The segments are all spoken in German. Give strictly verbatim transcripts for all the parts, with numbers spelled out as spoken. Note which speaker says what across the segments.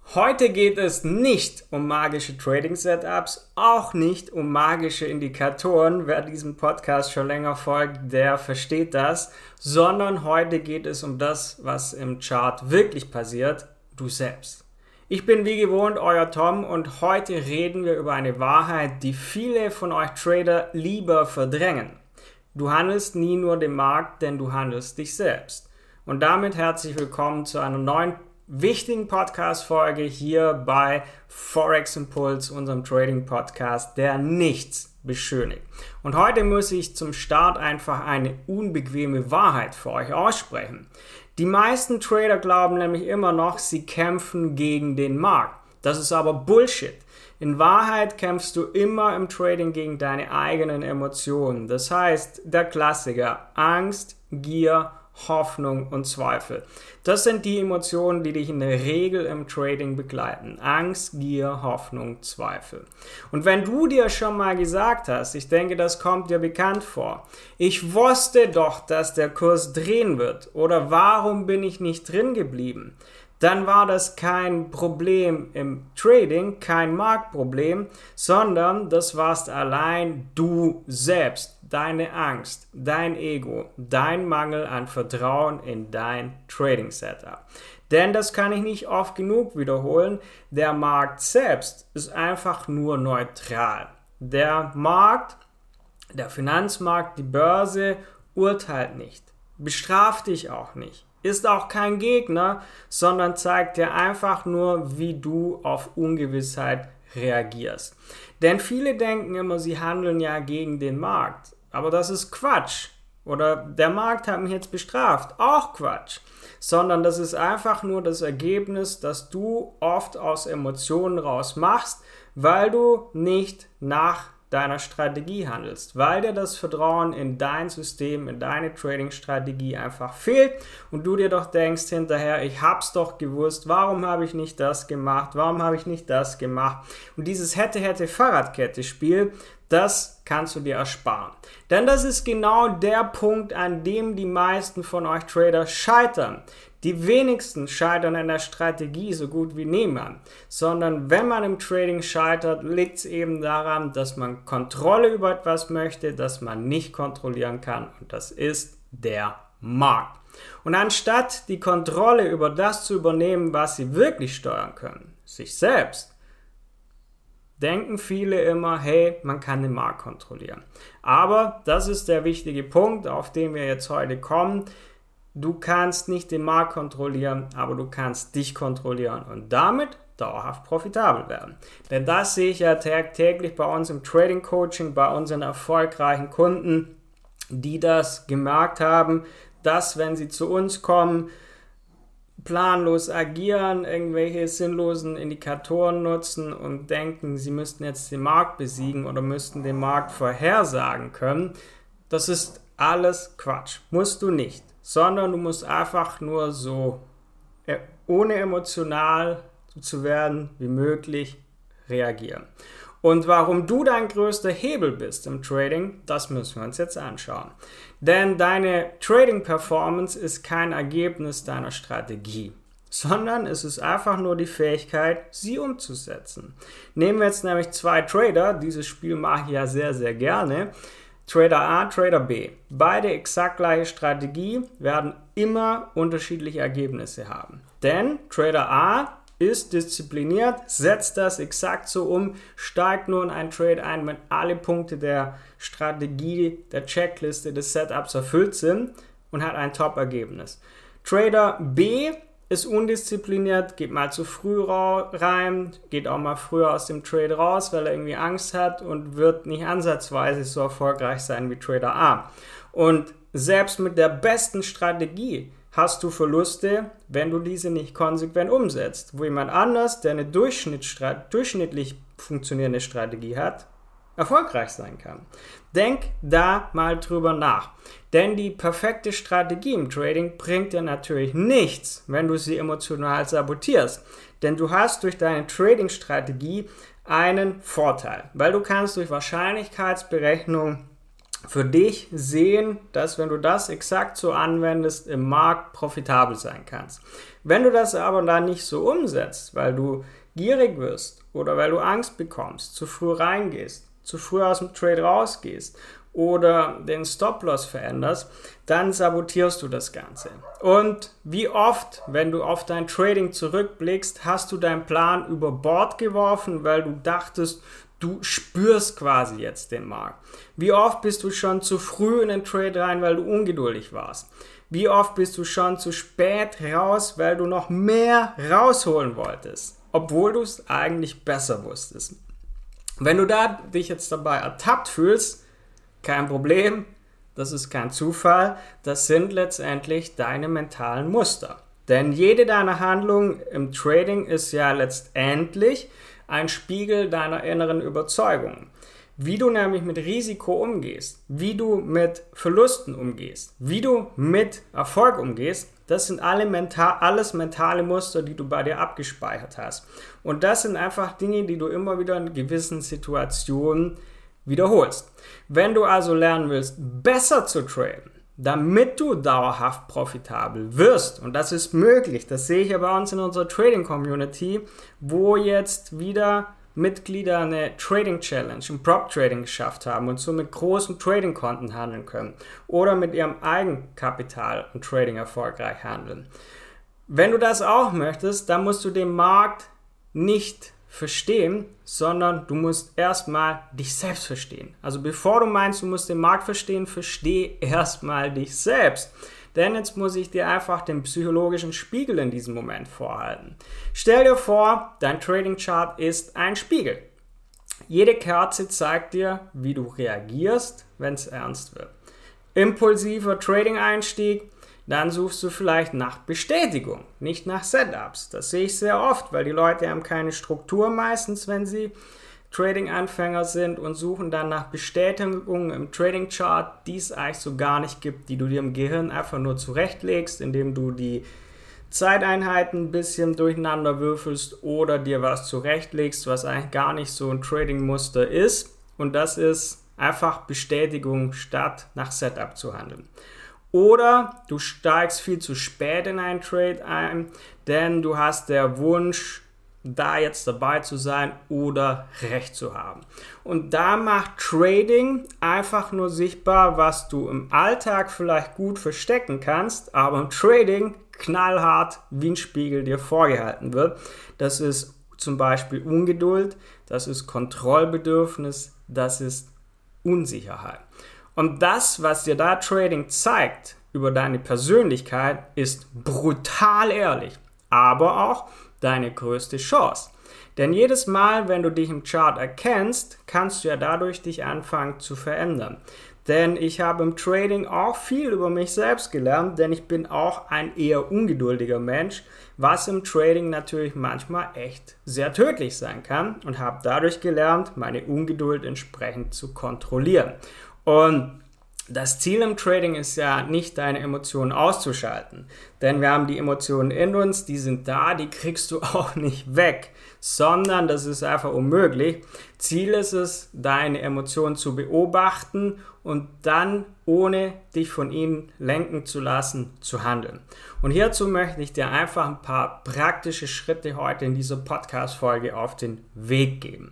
Speaker 1: Heute geht es nicht um magische Trading-Setups, auch nicht um magische Indikatoren. Wer diesem Podcast schon länger folgt, der versteht das. Sondern heute geht es um das, was im Chart wirklich passiert, du selbst. Ich bin wie gewohnt euer Tom und heute reden wir über eine Wahrheit, die viele von euch Trader lieber verdrängen. Du handelst nie nur den Markt, denn du handelst dich selbst. Und damit herzlich willkommen zu einer neuen wichtigen Podcast-Folge hier bei Forex Impuls, unserem Trading-Podcast, der nichts beschönigt. Und heute muss ich zum Start einfach eine unbequeme Wahrheit für euch aussprechen. Die meisten Trader glauben nämlich immer noch, sie kämpfen gegen den Markt. Das ist aber Bullshit. In Wahrheit kämpfst du immer im Trading gegen deine eigenen Emotionen. Das heißt, der Klassiker: Angst, Gier, Hoffnung und Zweifel. Das sind die Emotionen, die dich in der Regel im Trading begleiten. Angst, Gier, Hoffnung, Zweifel. Und wenn du dir schon mal gesagt hast, ich denke, das kommt dir bekannt vor, ich wusste doch, dass der Kurs drehen wird, oder warum bin ich nicht drin geblieben? Dann war das kein Problem im Trading, kein Marktproblem, sondern das warst allein du selbst, deine Angst, dein Ego, dein Mangel an Vertrauen in dein Trading-Setup. Denn das kann ich nicht oft genug wiederholen, der Markt selbst ist einfach nur neutral. Der Markt, der Finanzmarkt, die Börse urteilt nicht, bestraft dich auch nicht. Ist auch kein Gegner, sondern zeigt dir einfach nur, wie du auf Ungewissheit reagierst. Denn viele denken immer, sie handeln ja gegen den Markt. Aber das ist Quatsch. Oder der Markt hat mich jetzt bestraft. Auch Quatsch. Sondern das ist einfach nur das Ergebnis, das du oft aus Emotionen raus machst, weil du nicht nach deiner Strategie handelst, weil dir das Vertrauen in dein System, in deine Trading-Strategie einfach fehlt und du dir doch denkst hinterher, ich hab's doch gewusst, warum habe ich nicht das gemacht, warum habe ich nicht das gemacht? Und dieses Hätte-Hätte-Fahrradkette-Spiel, das kannst du dir ersparen. Denn das ist genau der Punkt, an dem die meisten von euch Trader scheitern. Die wenigsten scheitern in der Strategie so gut wie niemand, sondern wenn man im Trading scheitert, liegt es eben daran, dass man Kontrolle über etwas möchte, das man nicht kontrollieren kann, und das ist der Markt. Und anstatt die Kontrolle über das zu übernehmen, was sie wirklich steuern können, sich selbst, denken viele immer, hey, man kann den Markt kontrollieren. Aber das ist der wichtige Punkt, auf den wir jetzt heute kommen. Du kannst nicht den Markt kontrollieren, aber du kannst dich kontrollieren und damit dauerhaft profitabel werden. Denn das sehe ich ja tagtäglich bei uns im Trading Coaching, bei unseren erfolgreichen Kunden, die das gemerkt haben, dass wenn sie zu uns kommen, planlos agieren, irgendwelche sinnlosen Indikatoren nutzen und denken, sie müssten jetzt den Markt besiegen oder müssten den Markt vorhersagen können. Das ist alles Quatsch. Musst du nicht. Sondern du musst einfach nur so ohne emotional zu werden wie möglich reagieren. Und warum du dein größter Hebel bist im Trading, das müssen wir uns jetzt anschauen. Denn deine Trading-Performance ist kein Ergebnis deiner Strategie, sondern es ist einfach nur die Fähigkeit, sie umzusetzen. Nehmen wir jetzt nämlich zwei Trader, dieses Spiel mache ich ja sehr, sehr gerne. Trader A, Trader B. Beide exakt gleiche Strategie, werden immer unterschiedliche Ergebnisse haben. Denn Trader A ist diszipliniert, setzt das exakt so um, steigt nur in einen Trade ein, wenn alle Punkte der Strategie, der Checkliste, des Setups erfüllt sind und hat ein Top-Ergebnis. Trader B ist undiszipliniert, geht mal zu früh rein, geht auch mal früher aus dem Trade raus, weil er irgendwie Angst hat und wird nicht ansatzweise so erfolgreich sein wie Trader A. Und selbst mit der besten Strategie hast du Verluste, wenn du diese nicht konsequent umsetzt. Wo jemand anders, der eine durchschnittlich funktionierende Strategie hat, erfolgreich sein kann. Denk da mal drüber nach. Denn die perfekte Strategie im Trading bringt dir natürlich nichts, wenn du sie emotional sabotierst. Denn du hast durch deine Trading-Strategie einen Vorteil, weil du kannst durch Wahrscheinlichkeitsberechnung für dich sehen, dass wenn du das exakt so anwendest, im Markt profitabel sein kannst. Wenn du das aber dann nicht so umsetzt, weil du gierig wirst oder weil du Angst bekommst, zu früh reingehst, zu früh aus dem Trade rausgehst oder den Stop-Loss veränderst, dann sabotierst du das Ganze. Und wie oft, wenn du auf dein Trading zurückblickst, hast du deinen Plan über Bord geworfen, weil du dachtest, du spürst quasi jetzt den Markt. Wie oft bist du schon zu früh in den Trade rein, weil du ungeduldig warst? Wie oft bist du schon zu spät raus, weil du noch mehr rausholen wolltest, obwohl du es eigentlich besser wusstest? Wenn du da dich jetzt dabei ertappt fühlst, kein Problem, das ist kein Zufall, das sind letztendlich deine mentalen Muster. Denn jede deiner Handlungen im Trading ist ja letztendlich ein Spiegel deiner inneren Überzeugungen. Wie du nämlich mit Risiko umgehst, wie du mit Verlusten umgehst, wie du mit Erfolg umgehst, das sind alle mental, alles mentale Muster, die du bei dir abgespeichert hast. Und das sind einfach Dinge, die du immer wieder in gewissen Situationen wiederholst. Wenn du also lernen willst, besser zu traden, damit du dauerhaft profitabel wirst, und das ist möglich, das sehe ich ja bei uns in unserer Trading-Community, wo jetzt wieder Mitglieder eine Trading-Challenge, ein Prop-Trading geschafft haben und so mit großen Trading-Konten handeln können oder mit ihrem Eigenkapital und Trading erfolgreich handeln. Wenn du das auch möchtest, dann musst du den Markt nicht verstehen, sondern du musst erstmal dich selbst verstehen. Also bevor du meinst, du musst den Markt verstehen, versteh erstmal dich selbst. Denn jetzt muss ich dir einfach den psychologischen Spiegel in diesem Moment vorhalten. Stell dir vor, dein Trading Chart ist ein Spiegel. Jede Kerze zeigt dir, wie du reagierst, wenn es ernst wird. Impulsiver Trading-Einstieg, dann suchst du vielleicht nach Bestätigung, nicht nach Setups. Das sehe ich sehr oft, weil die Leute haben keine Struktur meistens, wenn sie Trading-Anfänger sind und suchen dann nach Bestätigung im Trading-Chart, die es eigentlich so gar nicht gibt, die du dir im Gehirn einfach nur zurechtlegst, indem du die Zeiteinheiten ein bisschen durcheinander würfelst oder dir was zurechtlegst, was eigentlich gar nicht so ein Trading-Muster ist. Und das ist einfach Bestätigung, statt nach Setup zu handeln. Oder du steigst viel zu spät in einen Trade ein, denn du hast der Wunsch, da jetzt dabei zu sein oder Recht zu haben. Und da macht Trading einfach nur sichtbar, was du im Alltag vielleicht gut verstecken kannst, aber im Trading knallhart wie ein Spiegel dir vorgehalten wird. Das ist zum Beispiel Ungeduld, das ist Kontrollbedürfnis, das ist Unsicherheit. Und das, was dir da Trading zeigt über deine Persönlichkeit, ist brutal ehrlich, aber auch deine größte Chance. Denn jedes Mal, wenn du dich im Chart erkennst, kannst du ja dadurch dich anfangen zu verändern. Denn ich habe im Trading auch viel über mich selbst gelernt, denn ich bin auch ein eher ungeduldiger Mensch, was im Trading natürlich manchmal echt sehr tödlich sein kann und habe dadurch gelernt, meine Ungeduld entsprechend zu kontrollieren. Und das Ziel im Trading ist ja nicht, deine Emotionen auszuschalten, denn wir haben die Emotionen in uns, die sind da, die kriegst du auch nicht weg, sondern das ist einfach unmöglich. Ziel ist es, deine Emotionen zu beobachten und dann, ohne dich von ihnen lenken zu lassen, zu handeln. Und hierzu möchte ich dir einfach ein paar praktische Schritte heute in dieser Podcast-Folge auf den Weg geben.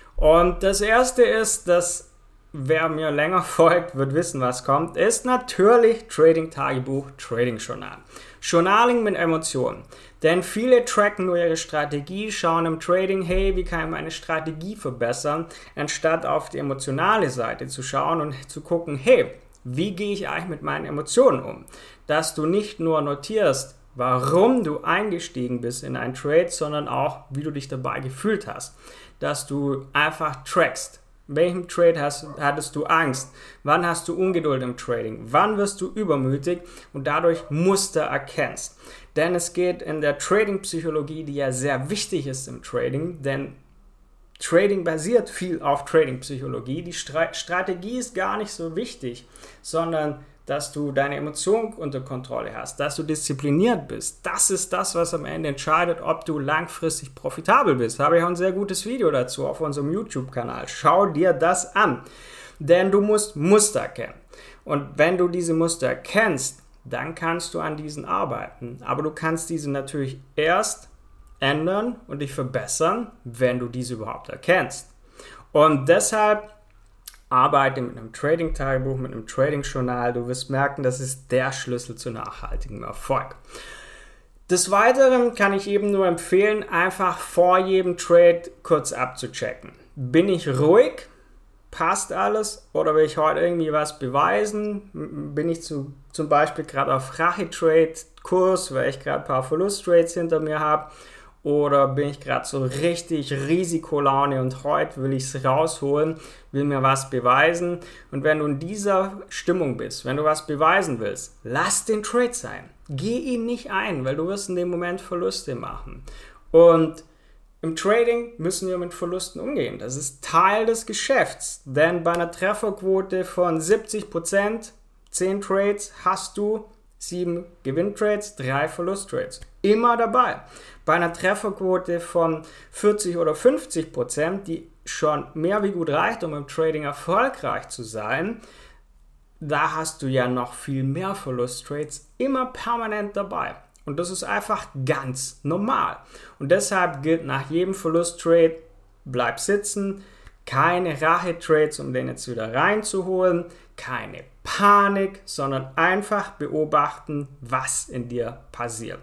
Speaker 1: Und das erste ist, dass wer mir länger folgt, wird wissen, was kommt, ist natürlich Trading-Tagebuch, Trading-Journal. Journaling mit Emotionen. Denn viele tracken nur ihre Strategie, schauen im Trading, hey, wie kann ich meine Strategie verbessern, anstatt auf die emotionale Seite zu schauen und zu gucken, hey, wie gehe ich eigentlich mit meinen Emotionen um? Dass du nicht nur notierst, warum du eingestiegen bist in einen Trade, sondern auch, wie du dich dabei gefühlt hast. Dass du einfach trackst. In welchem Trade hast, hattest du Angst? Wann hast du Ungeduld im Trading? Wann wirst du übermütig und dadurch Muster erkennst? Denn es geht in der Trading-Psychologie, die ja sehr wichtig ist im Trading, denn Trading basiert viel auf Trading-Psychologie. Die Stra- Strategie ist gar nicht so wichtig, sondern dass du deine Emotionen unter Kontrolle hast, dass du diszipliniert bist. Das ist das, was am Ende entscheidet, ob du langfristig profitabel bist. Da habe ich auch ein sehr gutes Video dazu auf unserem YouTube-Kanal. Schau dir das an. Denn du musst Muster kennen. Und wenn du diese Muster kennst, dann kannst du an diesen arbeiten. Aber du kannst diese natürlich erst ändern und dich verbessern, wenn du diese überhaupt erkennst. Und deshalb arbeite mit einem Trading-Tagebuch, mit einem Trading-Journal. Du wirst merken, das ist der Schlüssel zu nachhaltigem Erfolg. Des Weiteren kann ich eben nur empfehlen, einfach vor jedem Trade kurz abzuchecken. Bin ich ruhig? Passt alles? Oder will ich heute irgendwie was beweisen? Bin ich zu, zum Beispiel gerade auf Rache-Trade-Kurs, weil ich gerade ein paar Verlust-Trades hinter mir habe? Oder bin ich gerade so richtig Risikolaune und heute will ich es rausholen, will mir was beweisen? Und wenn du in dieser Stimmung bist, wenn du was beweisen willst, lass den Trade sein. Geh ihn nicht ein, weil du wirst in dem Moment Verluste machen. Und im Trading müssen wir mit Verlusten umgehen. Das ist Teil des Geschäfts. Denn bei einer Trefferquote von siebzig Prozent, zehn Trades, hast du sieben Gewinntrades, drei Verlusttrades. Immer dabei. Bei einer Trefferquote von vierzig oder fünfzig Prozent, die schon mehr wie gut reicht, um im Trading erfolgreich zu sein, da hast du ja noch viel mehr Verlusttrades immer permanent dabei. Und das ist einfach ganz normal. Und deshalb gilt nach jedem Verlusttrade, bleib sitzen, keine Rache-Trades, um den jetzt wieder reinzuholen, keine Panik, sondern einfach beobachten, was in dir passiert.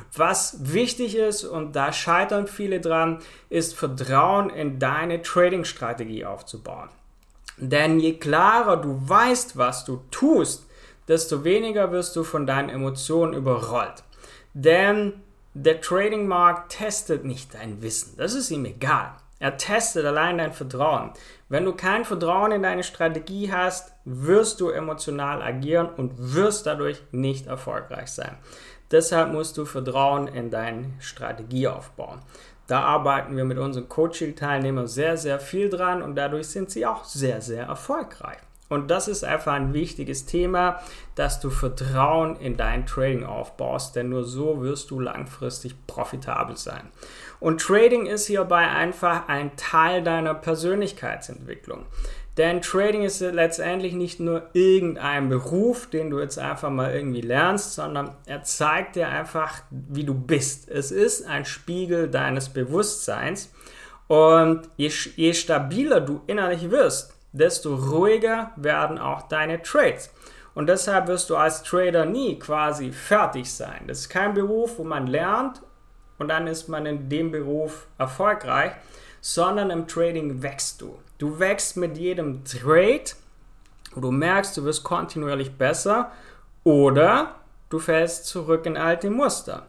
Speaker 1: Was wichtig ist, und da scheitern viele dran, ist Vertrauen in deine Trading-Strategie aufzubauen. Denn je klarer du weißt, was du tust, desto weniger wirst du von deinen Emotionen überrollt. Denn der Trading-Markt testet nicht dein Wissen, das ist ihm egal. Er testet allein dein Vertrauen. Wenn du kein Vertrauen in deine Strategie hast, wirst du emotional agieren und wirst dadurch nicht erfolgreich sein. Deshalb musst du Vertrauen in deine Strategie aufbauen. Da arbeiten wir mit unseren Coaching-Teilnehmern sehr, sehr viel dran und dadurch sind sie auch sehr, sehr erfolgreich. Und das ist einfach ein wichtiges Thema, dass du Vertrauen in dein Trading aufbaust, denn nur so wirst du langfristig profitabel sein. Und Trading ist hierbei einfach ein Teil deiner Persönlichkeitsentwicklung. Denn Trading ist letztendlich nicht nur irgendein Beruf, den du jetzt einfach mal irgendwie lernst, sondern er zeigt dir einfach, wie du bist. Es ist ein Spiegel deines Bewusstseins und je, je stabiler du innerlich wirst, desto ruhiger werden auch deine Trades. Und deshalb wirst du als Trader nie quasi fertig sein. Das ist kein Beruf, wo man lernt und dann ist man in dem Beruf erfolgreich, sondern im Trading wächst du. Du wächst mit jedem Trade, wo du merkst, du wirst kontinuierlich besser oder du fällst zurück in alte Muster.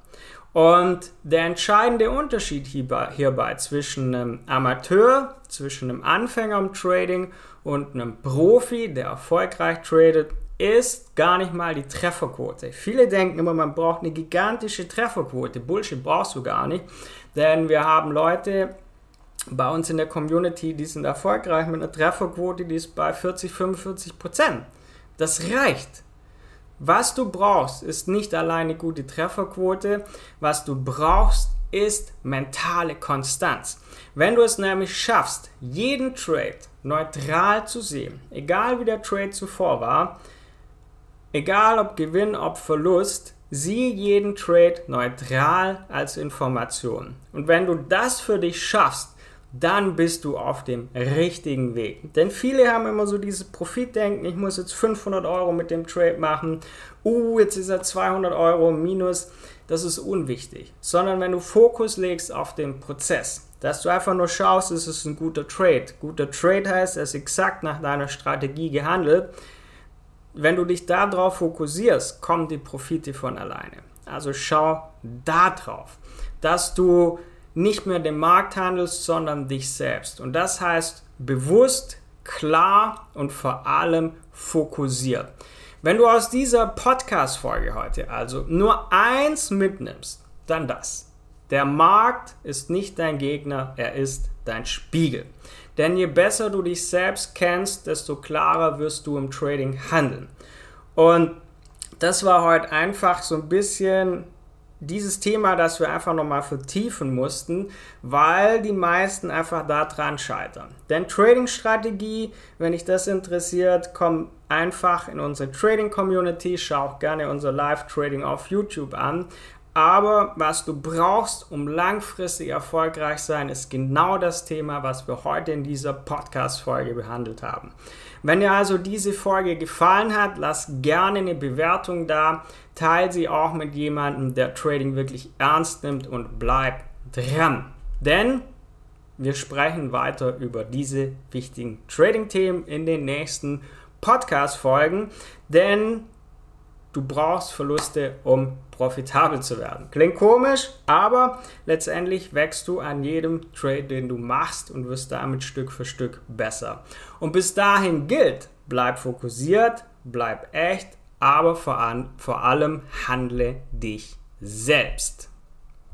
Speaker 1: Und der entscheidende Unterschied hierbei, hierbei zwischen einem Amateur, zwischen einem Anfänger im Trading und einem Profi, der erfolgreich tradet, ist gar nicht mal die Trefferquote. Viele denken immer, man braucht eine gigantische Trefferquote. Bullshit, brauchst du gar nicht, denn wir haben Leute bei uns in der Community, die sind erfolgreich mit einer Trefferquote, die ist bei vierzig, fünfundvierzig Prozent. Das reicht. Was du brauchst, ist nicht alleine gute Trefferquote. Was du brauchst, ist mentale Konstanz. Wenn du es nämlich schaffst, jeden Trade neutral zu sehen, egal wie der Trade zuvor war, egal ob Gewinn, ob Verlust, sieh jeden Trade neutral als Information. Und wenn du das für dich schaffst, dann bist du auf dem richtigen Weg. Denn viele haben immer so dieses Profitdenken, ich muss jetzt fünfhundert Euro mit dem Trade machen, uh, jetzt ist er zweihundert Euro minus, das ist unwichtig. Sondern wenn du Fokus legst auf den Prozess, dass du einfach nur schaust, ist es ein guter Trade. Guter Trade heißt, er ist exakt nach deiner Strategie gehandelt. Wenn du dich darauf fokussierst, kommen die Profite von alleine. Also schau da drauf, dass du nicht mehr den Markt handelst, sondern dich selbst. Und das heißt bewusst, klar und vor allem fokussiert. Wenn du aus dieser Podcast-Folge heute also nur eins mitnimmst, dann das. Der Markt ist nicht dein Gegner, er ist dein Spiegel. Denn je besser du dich selbst kennst, desto klarer wirst du im Trading handeln. Und das war heute einfach so ein bisschen dieses Thema, das wir einfach nochmal vertiefen mussten, weil die meisten einfach daran scheitern. Denn Trading-Strategie, wenn dich das interessiert, komm einfach in unsere Trading-Community, schau auch gerne unser Live-Trading auf YouTube an. Aber was du brauchst, um langfristig erfolgreich zu sein, ist genau das Thema, was wir heute in dieser Podcast-Folge behandelt haben. Wenn dir also diese Folge gefallen hat, lass gerne eine Bewertung da, teile sie auch mit jemandem, der Trading wirklich ernst nimmt und bleib dran. Denn wir sprechen weiter über diese wichtigen Trading-Themen in den nächsten Podcast-Folgen, denn du brauchst Verluste, um profitabel zu werden. Klingt komisch, aber letztendlich wächst du an jedem Trade, den du machst und wirst damit Stück für Stück besser. Und bis dahin gilt, bleib fokussiert, bleib echt, aber vor, an, vor allem handle dich selbst.